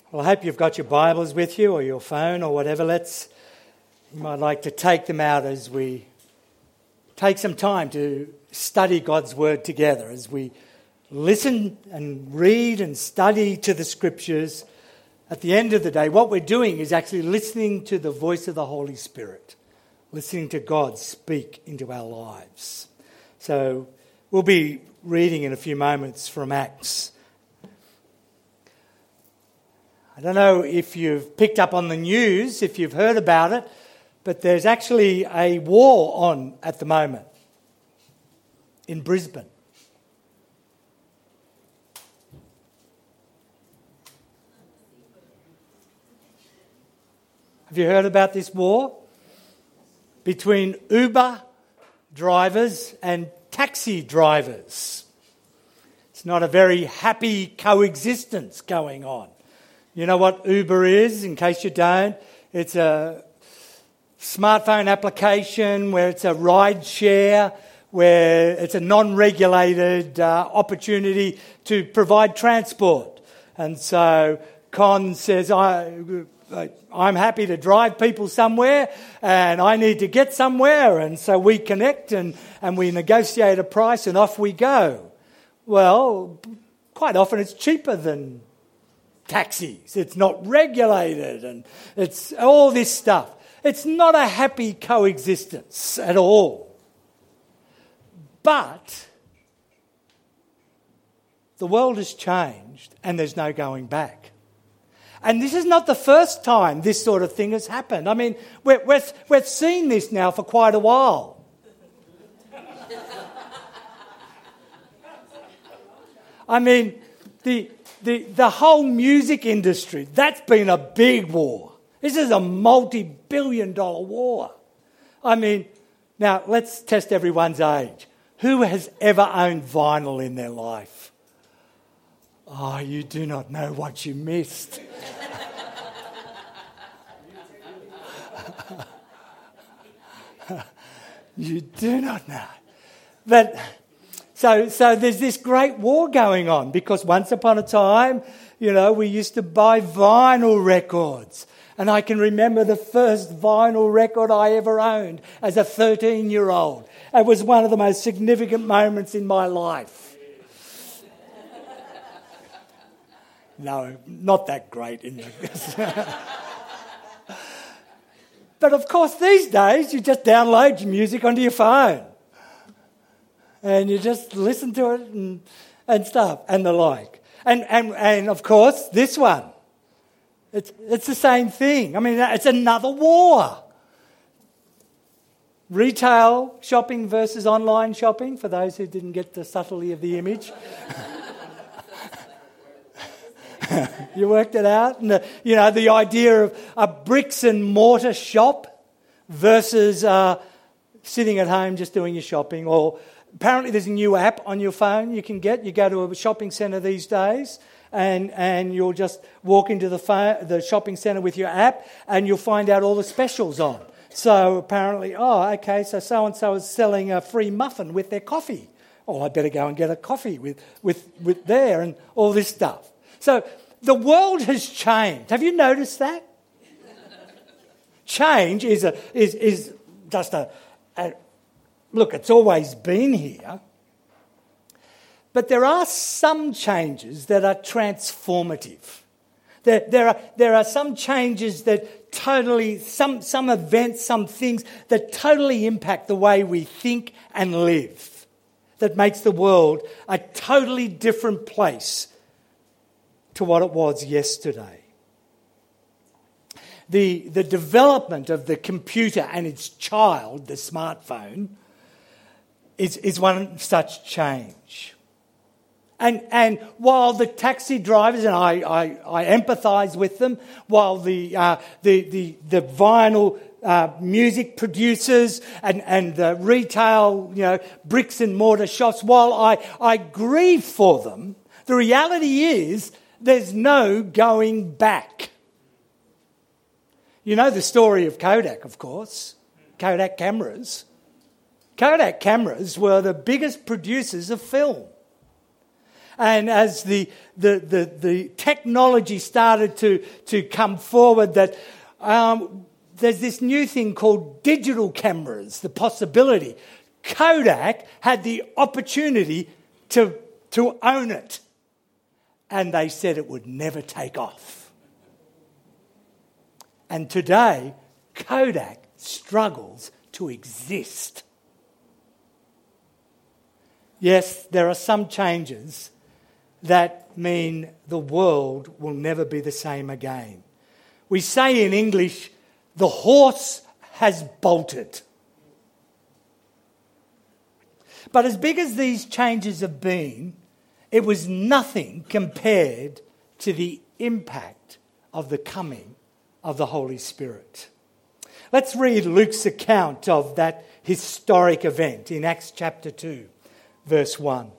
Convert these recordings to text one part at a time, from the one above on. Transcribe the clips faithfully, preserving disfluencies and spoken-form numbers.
Well, I hope you've got your Bibles with you or your phone or whatever. Let's, you might like to take them out as we take some time to study God's Word together, as we listen and read and study to the Scriptures. At the end of the day, what we're doing is actually listening to the voice of the Holy Spirit, listening to God speak into our lives. So we'll be reading in a few moments from Acts. I don't know if you've picked up on the news, if you've heard about it, but there's actually a war on at the moment in Brisbane. Have you heard about this war between Uber drivers and taxi drivers? It's not a very happy coexistence going on. You know what Uber is, in case you don't? It's a smartphone application where it's a ride share, where it's a non-regulated uh, opportunity to provide transport. And so Con says, I, I'm happy to drive people somewhere and I need to get somewhere. And so we connect and, and we negotiate a price and off we go. Well, quite often it's cheaper than taxis. It's not regulated and it's all this stuff. It's not a happy coexistence at all. But the world has changed and there's no going back. And this is not the first time this sort of thing has happened. I mean, we're, we've, we've seen this now for quite a while. I mean, the... The the whole music industry, that's been a big war. This is a multi-billion dollar war. I mean, now let's test everyone's age. Who has ever owned vinyl in their life? Oh, you do not know what you missed. You do not know. But... So, so there's this great war going on because once upon a time, you know, we used to buy vinyl records. And I can remember the first vinyl record I ever owned as a thirteen-year-old. It was one of the most significant moments in my life. No, not that great. In the But of course, these days, you just download your music onto your phone. And you just listen to it and, and stuff and the like. And, and and of course, this one. It's it's the same thing. I mean, it's another war. Retail shopping versus online shopping, for those who didn't get the subtlety of the image. You worked it out? And the, you know, the idea of a bricks and mortar shop versus uh, sitting at home just doing your shopping. Or apparently there's a new app on your phone you can get. You go to a shopping centre these days and, and you'll just walk into the phone, the shopping centre with your app and you'll find out all the specials on. So apparently, oh, okay, so so-and-so is selling a free muffin with their coffee. Oh, I better go and get a coffee with, with, with there and all this stuff. So the world has changed. Have you noticed that? Change is a is is just a, a look, it's always been here. But there are some changes that are transformative. There, there are there are some changes that totally, some some events, some things that totally impact the way we think and live. That makes the world a totally different place to what it was yesterday. The, the development of the computer and its child, the smartphone, is, is one such change. And and while the taxi drivers, and I, I, I empathise with them, while the uh, the, the the vinyl uh, music producers and, and the retail, you know, bricks and mortar shops, while I, I grieve for them, the reality is there's no going back. You know the story of Kodak, of course. Kodak cameras. Kodak cameras were the biggest producers of film. And as the the the, the technology started to, to come forward, that um, there's this new thing called digital cameras, the possibility. Kodak had the opportunity to, to own it. And they said it would never take off. And today, Kodak struggles to exist. Yes, there are some changes that mean the world will never be the same again. We say in English, the horse has bolted. But as big as these changes have been, it was nothing compared to the impact of the coming of the Holy Spirit. Let's read Luke's account of that historic event in Acts chapter two, verse one.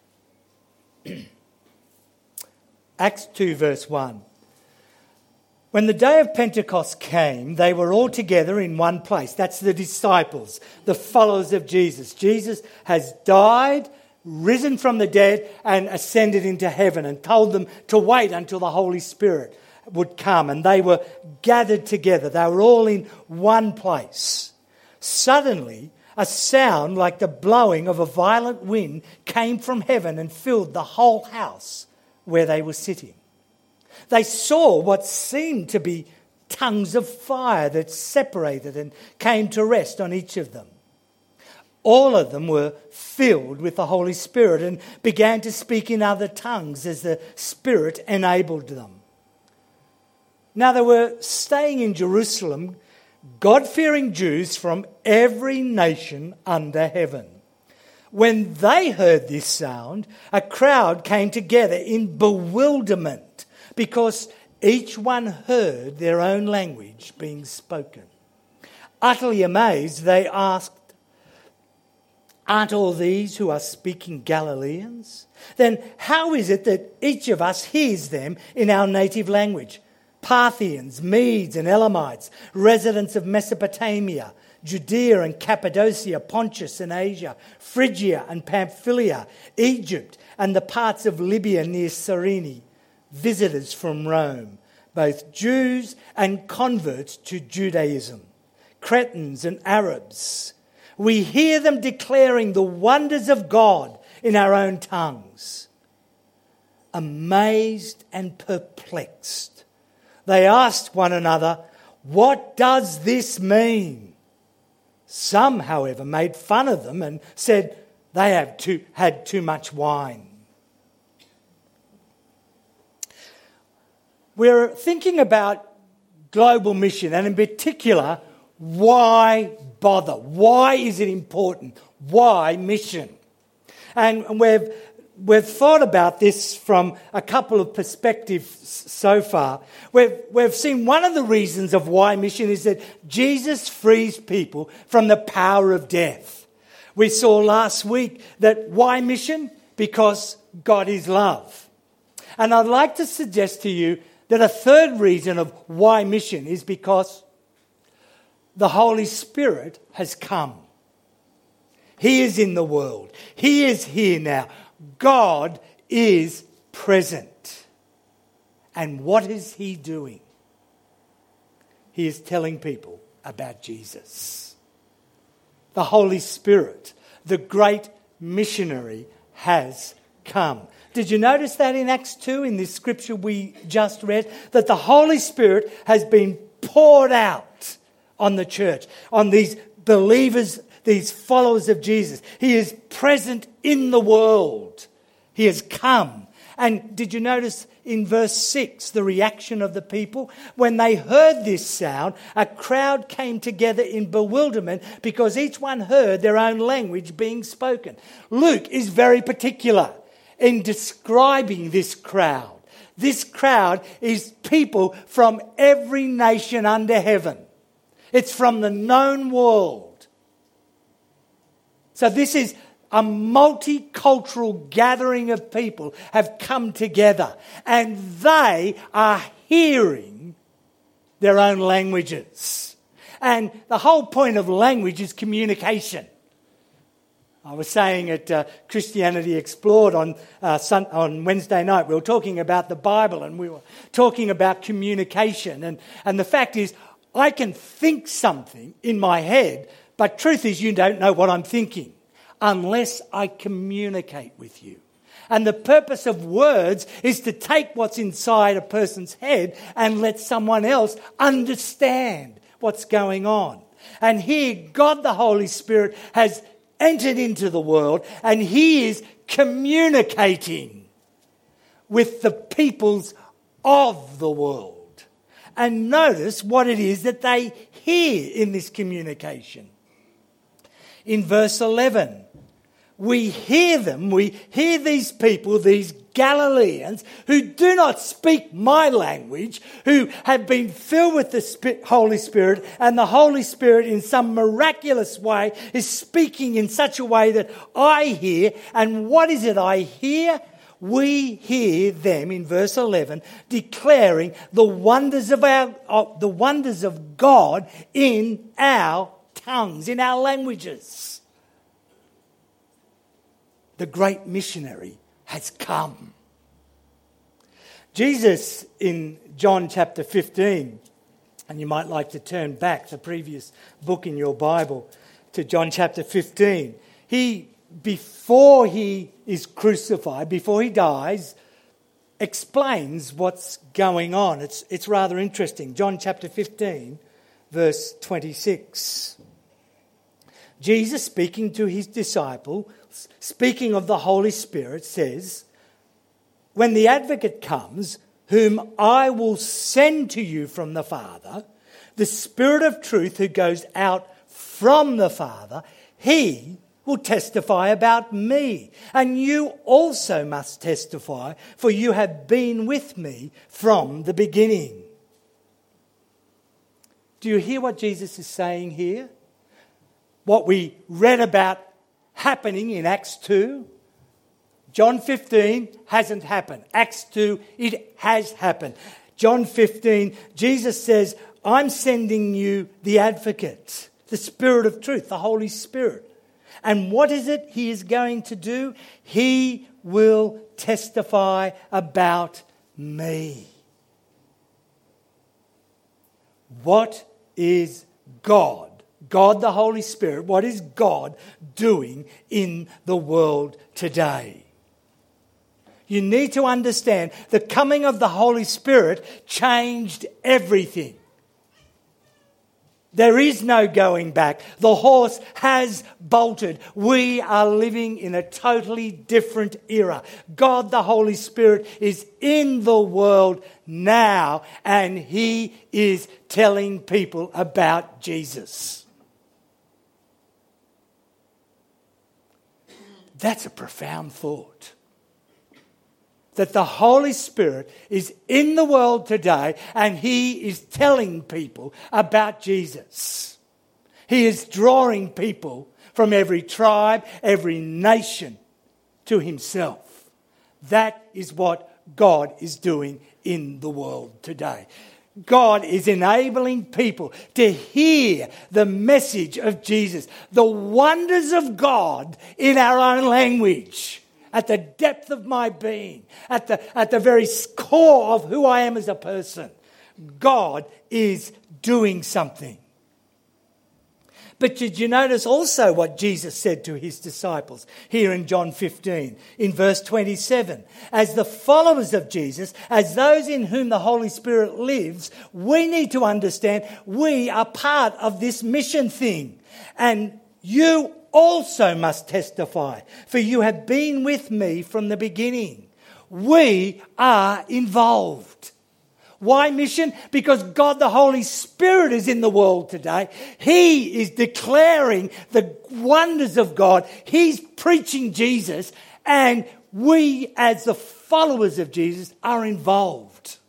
Acts two, verse one. When the day of Pentecost came, they were all together in one place. That's the disciples, the followers of Jesus. Jesus has died, risen from the dead, and ascended into heaven, and told them to wait until the Holy Spirit would come. And they were gathered together. They were all in one place. Suddenly, a sound like the blowing of a violent wind came from heaven and filled the whole house where they were sitting. They saw what seemed to be tongues of fire that separated and came to rest on each of them. All of them were filled with the Holy Spirit and began to speak in other tongues as the Spirit enabled them. Now they were staying in Jerusalem, God-fearing Jews from every nation under heaven. When they heard this sound, a crowd came together in bewilderment, because each one heard their own language being spoken. Utterly amazed, they asked, "Aren't all these who are speaking Galileans? Then how is it that each of us hears them in our native language? Parthians, Medes and Elamites, residents of Mesopotamia, Judea and Cappadocia, Pontus and Asia, Phrygia and Pamphylia, Egypt and the parts of Libya near Cyrene, visitors from Rome, both Jews and converts to Judaism, Cretans and Arabs. We hear them declaring the wonders of God in our own tongues." Amazed and perplexed, they asked one another, "What does this mean?" Some, however, made fun of them and said they have too, had too much wine. We're thinking about global mission, and in particular, why bother? Why is it important? Why mission? And we've, we've thought about this from a couple of perspectives so far. We've, we've seen one of the reasons of why mission is that Jesus frees people from the power of death. We saw last week that why mission? Because God is love. And I'd like to suggest to you that a third reason of why mission is because the Holy Spirit has come. He is in the world. He is here now. God is present. And what is He doing? He is telling people about Jesus. The Holy Spirit, the great missionary, has come. Did you notice that in Acts two, in this scripture we just read, that the Holy Spirit has been poured out on the church, on these believers, these followers of Jesus. He is present in the world. He has come. And did you notice in verse six the reaction of the people? When they heard this sound, a crowd came together in bewilderment because each one heard their own language being spoken. Luke is very particular in describing this crowd. This crowd is people from every nation under heaven. It's from the known world. So this is a multicultural gathering of people have come together, and they are hearing their own languages. And the whole point of language is communication. I was saying at uh, Christianity Explored on uh, sun- on Wednesday night, we were talking about the Bible and we were talking about communication. And, and the fact is, I can think something in my head, but truth is you don't know what I'm thinking unless I communicate with you. And the purpose of words is to take what's inside a person's head and let someone else understand what's going on. And here, God the Holy Spirit has entered into the world and he is communicating with the peoples of the world. And notice what it is that they hear in this communication. In verse eleven, we hear them, we hear these people, these Galileans who do not speak my language, who have been filled with the Holy Spirit, and the Holy Spirit in some miraculous way is speaking in such a way that I hear. And what is it I hear? We hear them in verse eleven declaring the wonders of our of the wonders of God in our tongues, in our languages. The great missionary has come. Jesus in John chapter fifteen, and you might like to turn back the previous book in your Bible to John chapter fifteen. He, before he is crucified, before he dies, explains what's going on. It's, it's rather interesting. John chapter fifteen, verse twenty-six. Jesus, speaking to his disciple, speaking of the Holy Spirit, says, when the advocate comes, whom I will send to you from the Father, the Spirit of truth who goes out from the Father, he will testify about me. And you also must testify, for you have been with me from the beginning. Do you hear what Jesus is saying here? What we read about happening in Acts two. John fifteen hasn't happened. Acts two, it has happened. John fifteen, Jesus says, I'm sending you the advocate, the Spirit of truth, the Holy Spirit. And what is it he is going to do? He will testify about me. What is God? God the Holy Spirit, what is God doing in the world today? You need to understand the coming of the Holy Spirit changed everything. There is no going back. The horse has bolted. We are living in a totally different era. God the Holy Spirit is in the world now and he is telling people about Jesus. That's a profound thought. That the Holy Spirit is in the world today and he is telling people about Jesus. He is drawing people from every tribe, every nation to himself. That is what God is doing in the world today. God is enabling people to hear the message of Jesus, the wonders of God in our own language, at the depth of my being, at the, at the very core of who I am as a person. God is doing something. But did you notice also what Jesus said to his disciples here in John fifteen, in verse twenty-seven? As the followers of Jesus, as those in whom the Holy Spirit lives, we need to understand we are part of this mission thing. And you also must testify, for you have been with me from the beginning. We are involved. Why mission? Because God the Holy Spirit is in the world today. He is declaring the wonders of God. He's preaching Jesus, and we as the followers of Jesus are involved.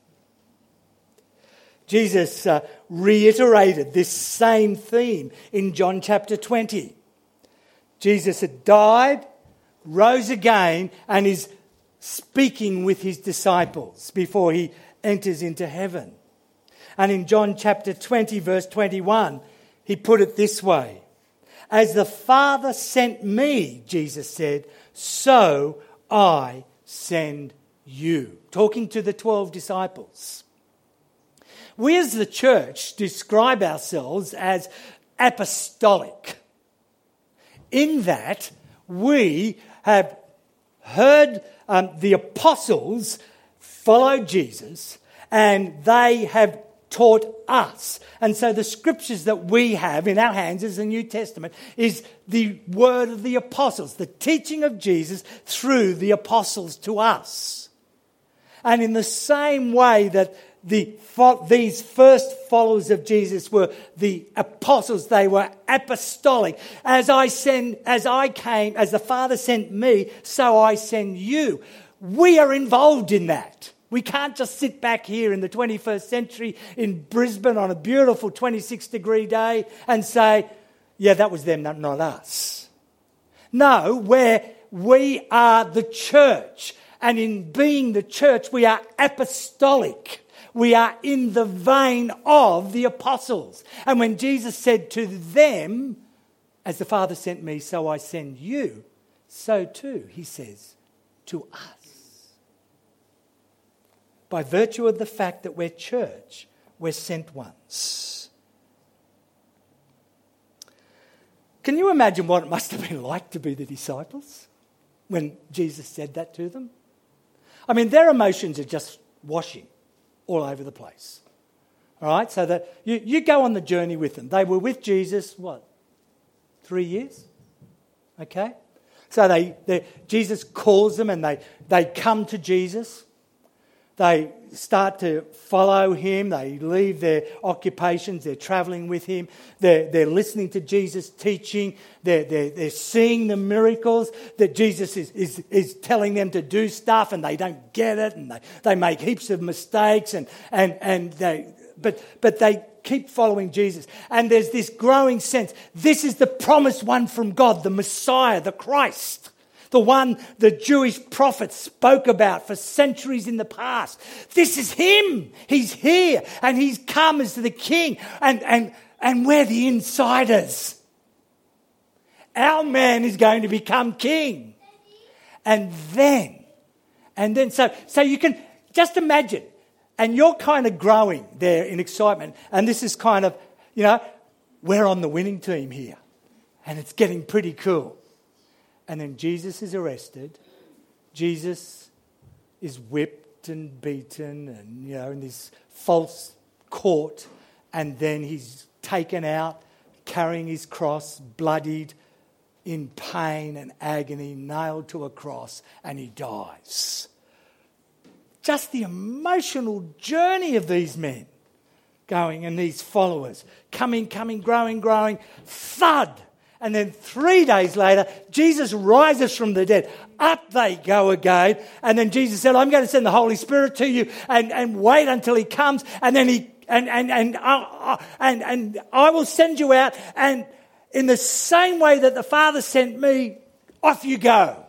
Jesus uh, reiterated this same theme in John chapter twenty. Jesus had died, rose again, and is speaking with his disciples before he enters into heaven. And in John chapter twenty, verse twenty-one, he put it this way. As the Father sent me, Jesus said, so I send you. Talking to the twelve disciples. We as the church describe ourselves as apostolic, in that we have heard um, the apostles follow Jesus and they have taught us. And so the scriptures that we have in our hands as the New Testament is the word of the apostles, the teaching of Jesus through the apostles to us. And in the same way that the these first followers of Jesus were the apostles, they were apostolic. As I send, as I came, as the Father sent me, so I send you. We are involved in that. We can't just sit back here in the twenty-first century in Brisbane on a beautiful twenty-six degree day and say, yeah, that was them, not us. No, where we are the church. And in being the church, we are apostolic. We are in the vein of the apostles. And when Jesus said to them, as the Father sent me, so I send you, so too, he says, to us. By virtue of the fact that we're church, we're sent ones. Can you imagine what it must have been like to be the disciples when Jesus said that to them? I mean, their emotions are just washing all over the place. All right, so that you, you go on the journey with them. They were with Jesus, what, three years? Okay? So they, they Jesus calls them and they, they come to Jesus. They start to follow him. They leave their occupations. They're travelling with him. They're, they're listening to Jesus teaching. They're, they're, they're seeing the miracles that Jesus is, is, is telling them to do stuff, and they don't get it, and they, they make heaps of mistakes, and, and, and they, but, but they keep following Jesus. And there's this growing sense, this is the promised one from God, the Messiah, the Christ. The one the Jewish prophets spoke about for centuries in the past. This is him. He's here and he's come as the king. And, and, and we're the insiders. Our man is going to become king. And then, and then, so, so you can just imagine, and you're kind of growing there in excitement. And this is kind of, you know, we're on the winning team here. And it's getting pretty cool. And then Jesus is arrested. Jesus is whipped and beaten and, you know, in this false court. And then he's taken out, carrying his cross, bloodied, in pain and agony, nailed to a cross, and he dies. Just the emotional journey of these men going and these followers, coming, coming, growing, growing, thud. And then three days later, Jesus rises from the dead. Up they go again. And then Jesus said, I'm going to send the Holy Spirit to you and, and wait until he comes. And then he and and and, uh, uh, and and I will send you out. And in the same way that the Father sent me, off you go.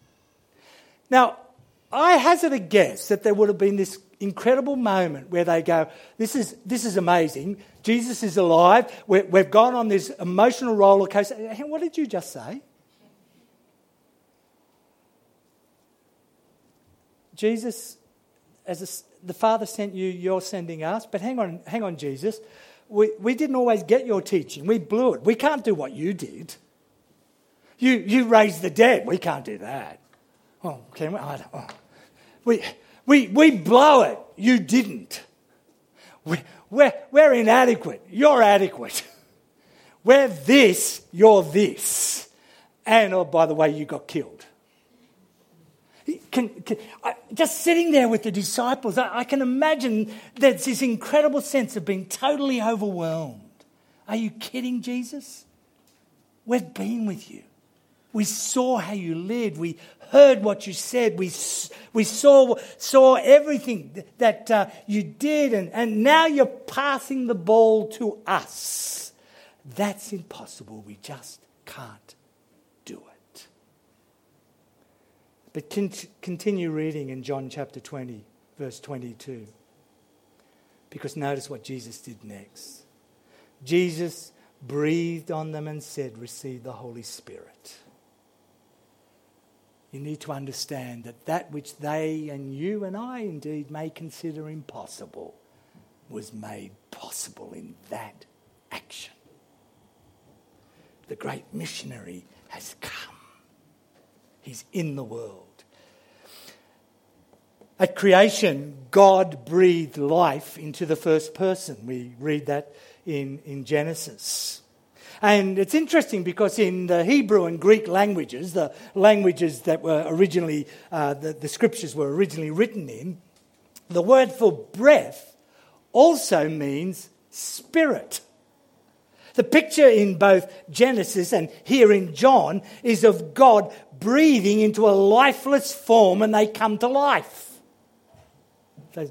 Now, I hazard a guess that there would have been this incredible moment where they go, this is this is amazing. Jesus is alive. We're, we've gone on this emotional roller coaster. What did you just say? Jesus, as a, the Father sent you, you're sending us. But hang on, hang on, Jesus. We we didn't always get your teaching. We blew it. We can't do what you did. You you raised the dead. We can't do that. Oh, can we? I don't, oh. We we we blow it. You didn't. We, we're we're inadequate. You're adequate. We're this. You're this. And oh, by the way, you got killed. Can, can, I, just sitting there with the disciples, I, I can imagine there's this incredible sense of being totally overwhelmed. Are you kidding, Jesus? We've been with you. We saw how you lived. We heard what you said. We we saw saw everything that uh, you did, and, and now you're passing the ball to us. That's impossible. We just can't do it. But con- continue reading in John chapter twenty, verse twenty-two. Because notice what Jesus did next. Jesus breathed on them and said, "Receive the Holy Spirit." You need to understand that that which they and you and I indeed may consider impossible was made possible in that action. The great missionary has come. He's in the world. At creation, God breathed life into the first person. We read that in, in Genesis. And it's interesting because in the Hebrew and Greek languages, the languages that were originally, uh, the, the scriptures were originally written in, the word for breath also means spirit. The picture in both Genesis and here in John is of God breathing into a lifeless form and they come to life. So,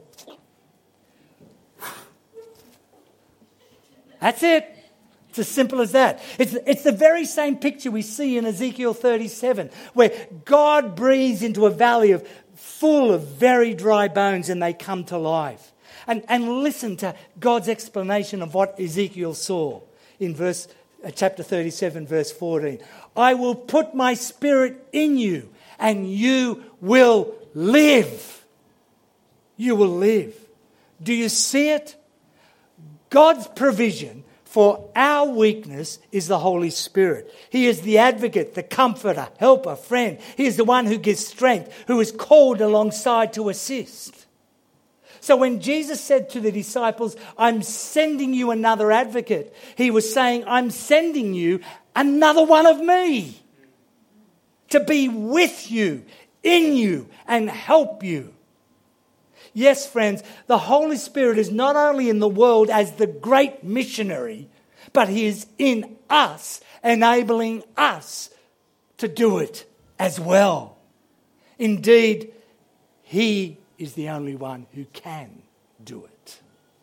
that's it. It's as simple as that. It's, it's the very same picture we see in Ezekiel thirty-seven, where God breathes into a valley of full of very dry bones and they come to life. And, and listen to God's explanation of what Ezekiel saw in verse uh, chapter thirty-seven, verse fourteen. "I will put my spirit in you and you will live." You will live. Do you see it? God's provision for our weakness is the Holy Spirit. He is the advocate, the comforter, helper, friend. He is the one who gives strength, who is called alongside to assist. So when Jesus said to the disciples, "I'm sending you another advocate," he was saying, "I'm sending you another one of me to be with you, in you, and help you." Yes, friends, the Holy Spirit is not only in the world as the great missionary, but he is in us, enabling us to do it as well. Indeed, he is the only one who can do it.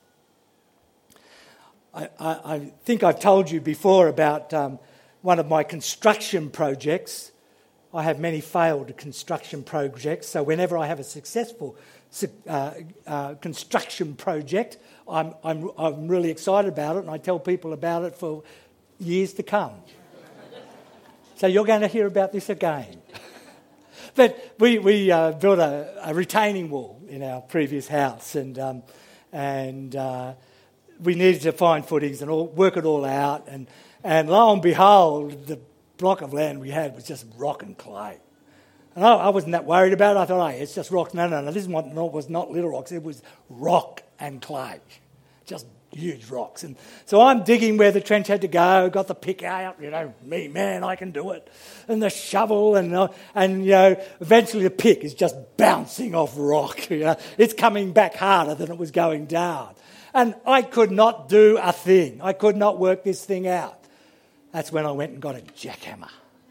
I, I, I think I've told you before about um, one of my construction projects. I have many failed construction projects, so whenever I have a successful uh, uh, construction project, I'm, I'm, I'm really excited about it, and I tell people about it for years to come. So you're going to hear about this again. But we, we uh, built a, a retaining wall in our previous house, and um, and uh, we needed to find footings and all, work it all out, and, and lo and behold, the block of land we had was just rock and clay. And I, I wasn't that worried about it. I thought, hey, it's just rocks. No, no, no, this one was not little rocks. It was rock and clay, just huge rocks. And so I'm digging where the trench had to go, got the pick out, you know, me, man, I can do it. And the shovel, and, uh, and you know, eventually the pick is just bouncing off rock. You know, it's coming back harder than it was going down. And I could not do a thing. I could not work this thing out. That's when I went and got a jackhammer.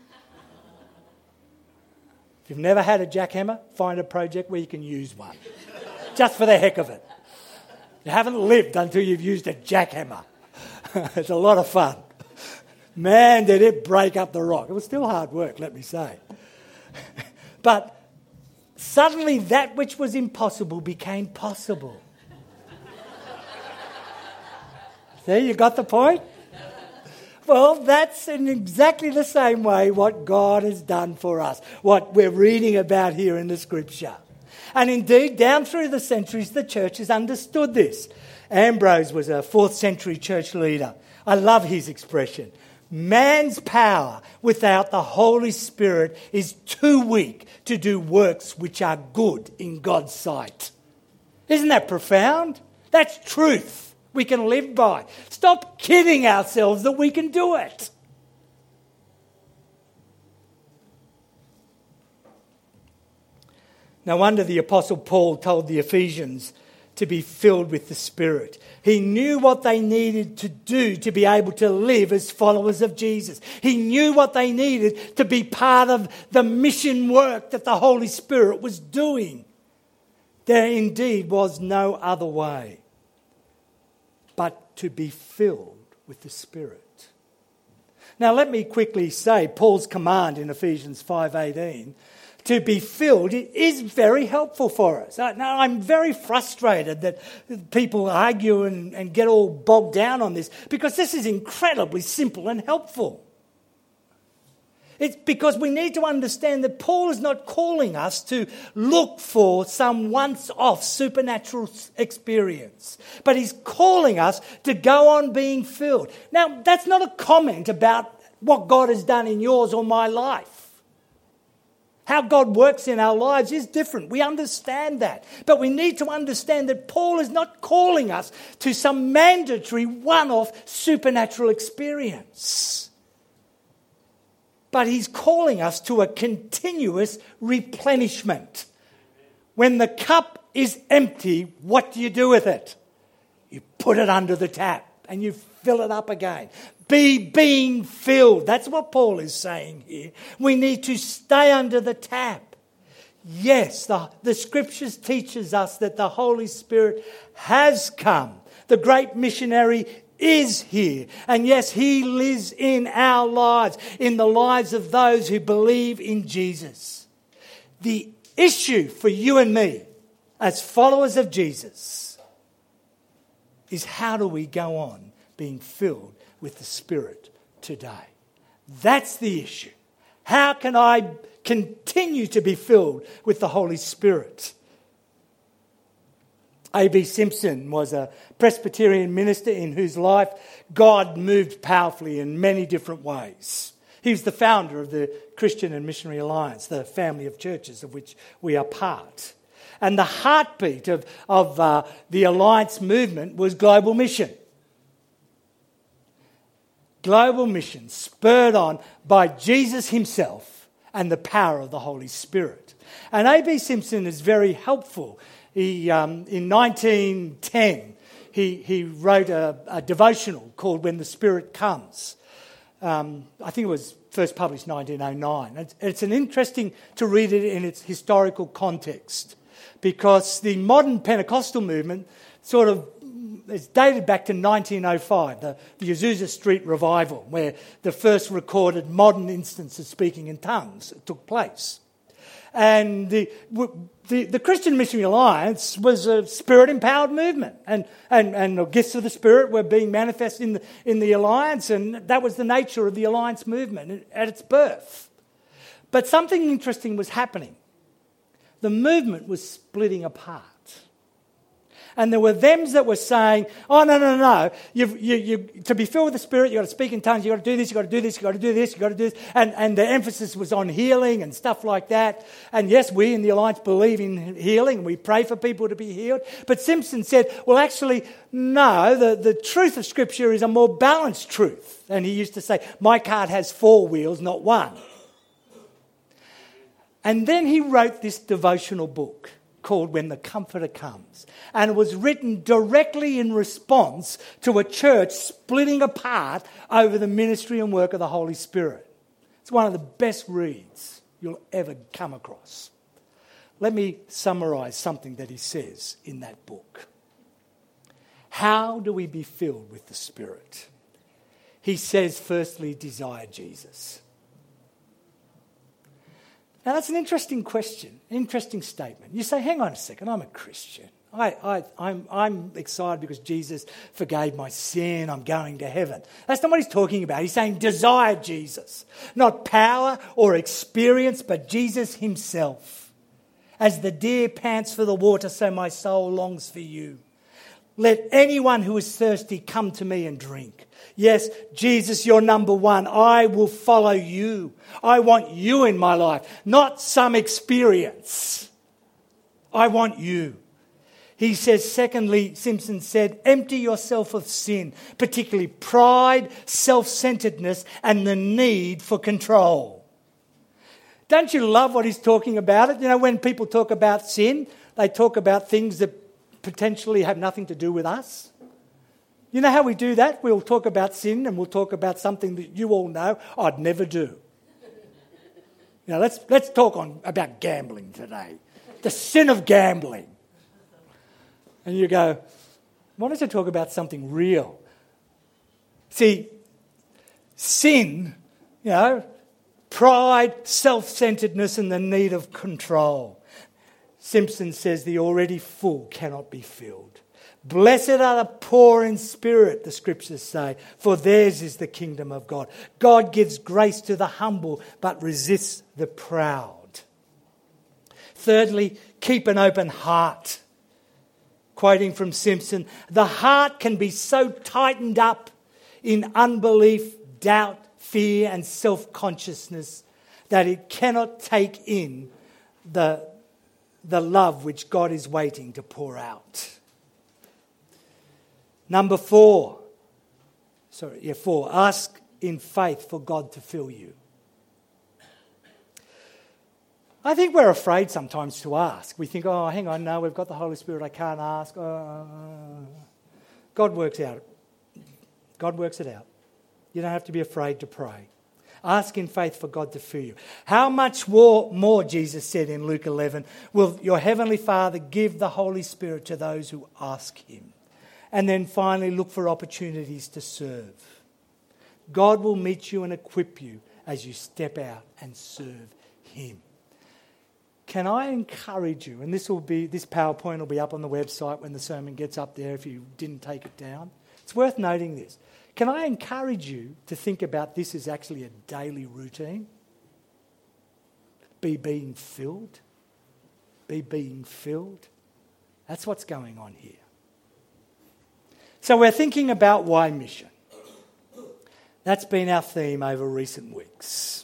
If you've never had a jackhammer, find a project where you can use one. Just for the heck of it. You haven't lived until you've used a jackhammer. It's a lot of fun. Man, did it break up the rock. It was still hard work, let me say. But suddenly that which was impossible became possible. See, you got the point? Well, that's in exactly the same way what God has done for us, what we're reading about here in the Scripture. And indeed, down through the centuries, the church has understood this. Ambrose was a fourth century church leader. I love his expression. Man's power without the Holy Spirit is too weak to do works which are good in God's sight. Isn't that profound? That's truth we can live by. Stop kidding ourselves that we can do it. No wonder the Apostle Paul told the Ephesians to be filled with the Spirit. He knew what they needed to do to be able to live as followers of Jesus. He knew what they needed to be part of the mission work that the Holy Spirit was doing. There indeed was no other way but to be filled with the Spirit. Now let me quickly say Paul's command in Ephesians five eighteen to be filled, it is very helpful for us. Now, I'm very frustrated that people argue and, and get all bogged down on this, because this is incredibly simple and helpful. It's because we need to understand that Paul is not calling us to look for some once-off supernatural experience, but he's calling us to go on being filled. Now, that's not a comment about what God has done in yours or my life. How God works in our lives is different. We understand that. But we need to understand that Paul is not calling us to some mandatory one-off supernatural experience. But he's calling us to a continuous replenishment. When the cup is empty, what do you do with it? You put it under the tap and you fill it up again. Be being filled. That's what Paul is saying here. We need to stay under the tap. Yes, the, the scriptures teaches us that the Holy Spirit has come. The great missionary is here. And yes, he lives in our lives, in the lives of those who believe in Jesus. The issue for you and me as followers of Jesus is, how do we go on being filled with the Spirit today? That's the issue. How can I continue to be filled with the Holy Spirit? A B Simpson was a Presbyterian minister in whose life God moved powerfully in many different ways. He was the founder of the Christian and Missionary Alliance, the family of churches of which we are part. And the heartbeat of, of uh, the Alliance movement was global mission. Global mission spurred on by Jesus himself and the power of the Holy Spirit. And A B Simpson is very helpful. He, um, in nineteen ten, he, he wrote a, a devotional called When the Spirit Comes. Um, I think it was first published in nineteen oh nine. It's, it's an interesting to read it in its historical context, because the modern Pentecostal movement sort of is dated back to nineteen oh five, the, the Azusa Street Revival, where the first recorded modern instance of speaking in tongues took place. And the, the, the Christian Missionary Alliance was a Spirit-empowered movement, and, and, and the gifts of the Spirit were being manifest in the, in the Alliance, and that was the nature of the Alliance movement at its birth. But something interesting was happening. The movement was splitting apart. And there were them that were saying, oh, no, no, no, you, you, you, to be filled with the Spirit, you've got to speak in tongues, you've got to do this, you've got to do this, you've got to do this, you've got to do this. And, and the emphasis was on healing and stuff like that. And yes, we in the Alliance believe in healing, and we pray for people to be healed. But Simpson said, well, actually, no, the, the truth of Scripture is a more balanced truth. And he used to say, my cart has four wheels, not one. And then he wrote this devotional book called When the Comforter Comes. And it was written directly in response to a church splitting apart over the ministry and work of the Holy Spirit. It's one of the best reads you'll ever come across. Let me summarise something that he says in that book. How do we be filled with the Spirit? He says, firstly, desire Jesus. Now, that's an interesting question, an interesting statement. You say, hang on a second, I'm a Christian. I, I, I'm, I'm excited because Jesus forgave my sin. I'm going to heaven. That's not what he's talking about. He's saying desire Jesus. Not power or experience, but Jesus himself. As the deer pants for the water, so my soul longs for you. Let anyone who is thirsty come to me and drink. Yes, Jesus, you're number one. I will follow you. I want you in my life, not some experience. I want you. He says, secondly, Simpson said, empty yourself of sin, particularly pride, self-centeredness, and the need for control. Don't you love what he's talking about? It? You know, when people talk about sin, they talk about things that potentially have nothing to do with us. You know how we do that? We'll talk about sin and we'll talk about something that you all know I'd never do. You know, let's let's talk on about gambling today. The sin of gambling. And you go, why don't you talk about something real? See, sin, you know, pride, self-centeredness, and the need of control. Simpson says the already full cannot be filled. Blessed are the poor in spirit, the scriptures say, for theirs is the kingdom of God. God gives grace to the humble, but resists the proud. Thirdly, keep an open heart. Quoting from Simpson, the heart can be so tightened up in unbelief, doubt, fear and self-consciousness that it cannot take in the, the love which God is waiting to pour out. Number four, sorry, yeah, four, ask in faith for God to fill you. I think we're afraid sometimes to ask. We think, oh, hang on, no, we've got the Holy Spirit, I can't ask. Oh. God works out. God works it out. You don't have to be afraid to pray. Ask in faith for God to fill you. How much more, more, Jesus said in Luke eleven, will your heavenly Father give the Holy Spirit to those who ask him? And then finally, look for opportunities to serve. God will meet you and equip you as you step out and serve him. Can I encourage you, and this will be this PowerPoint will be up on the website when the sermon gets up there if you didn't take it down. It's worth noting this. Can I encourage you to think about this as actually a daily routine? Be being filled. Be being filled. That's what's going on here. So we're thinking about why mission. That's been our theme over recent weeks.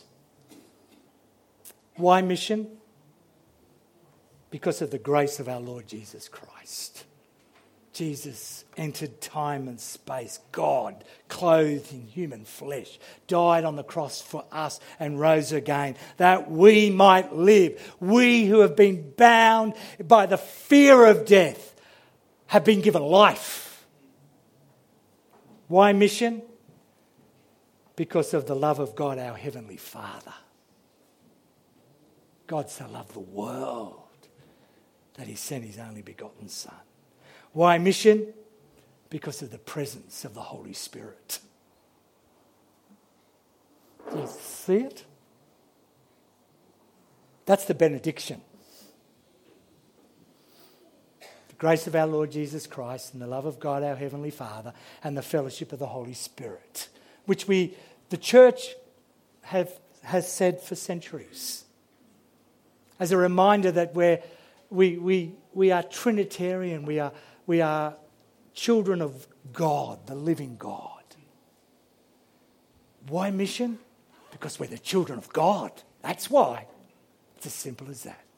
Why mission? Because of the grace of our Lord Jesus Christ. Jesus entered time and space. God, clothed in human flesh, died on the cross for us and rose again, that we might live. We who have been bound by the fear of death have been given life. Why mission? Because of the love of God, our Heavenly Father. God so loved the world that he sent his only begotten Son. Why mission? Because of the presence of the Holy Spirit. Do you see it? That's the benediction. The grace of our Lord Jesus Christ and the love of God, our Heavenly Father, and the fellowship of the Holy Spirit, which we, the church, have has said for centuries. As a reminder that we're, we we we are Trinitarian, we are we are children of God, the living God. Why mission? Because we're the children of God. That's why. It's as simple as that.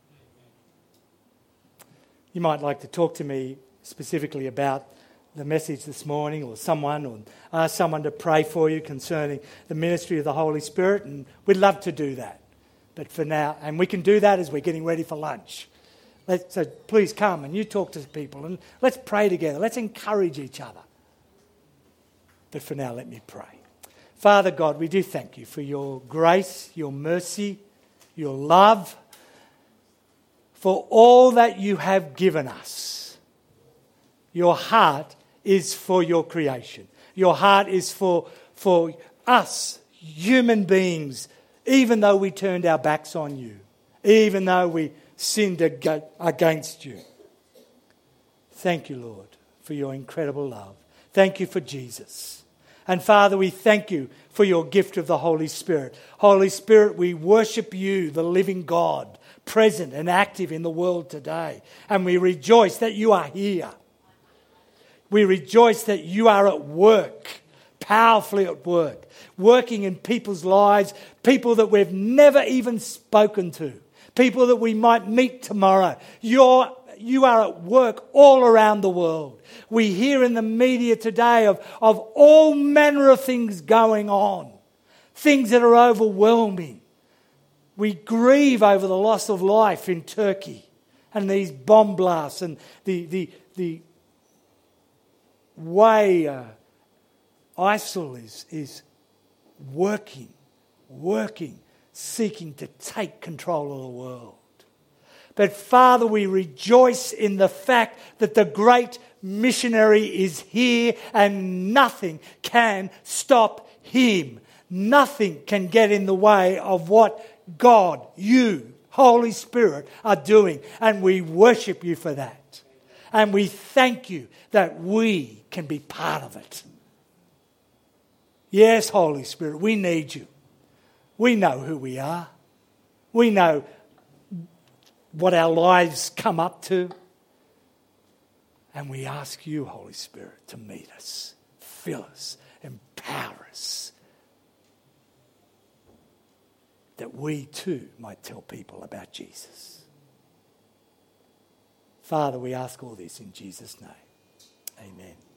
You might like to talk to me specifically about the message this morning, or someone, or ask someone to pray for you concerning the ministry of the Holy Spirit, and we'd love to do that. But for now, and we can do that as we're getting ready for lunch. Let's, so please come and you talk to people and let's pray together. Let's encourage each other. But for now, let me pray. Father God, we do thank you for your grace, your mercy, your love, for all that you have given us. Your heart is for your creation. Your heart is for, for us, human beings, even though we turned our backs on you, even though we sinned against you. Thank you, Lord, for your incredible love. Thank you for Jesus. And Father, we thank you for your gift of the Holy Spirit. Holy Spirit, we worship you, the living God, present and active in the world today. And we rejoice that you are here. We rejoice that you are at work, powerfully at work, working in people's lives, people that we've never even spoken to, people that we might meet tomorrow. You're, you are at work all around the world. We hear in the media today of, of all manner of things going on, things that are overwhelming. We grieve over the loss of life in Turkey and these bomb blasts and the, the, the way uh, ISIL is, is working, working, seeking to take control of the world. But Father, we rejoice in the fact that the great missionary is here and nothing can stop him. Nothing can get in the way of what God, you, Holy Spirit, are doing. And we worship you for that. And we thank you that we can be part of it. Yes, Holy Spirit, we need you. We know who we are. We know what our lives come up to. And we ask you, Holy Spirit, to meet us, fill us, empower us, that we too might tell people about Jesus. Father, we ask all this in Jesus' name. Amen.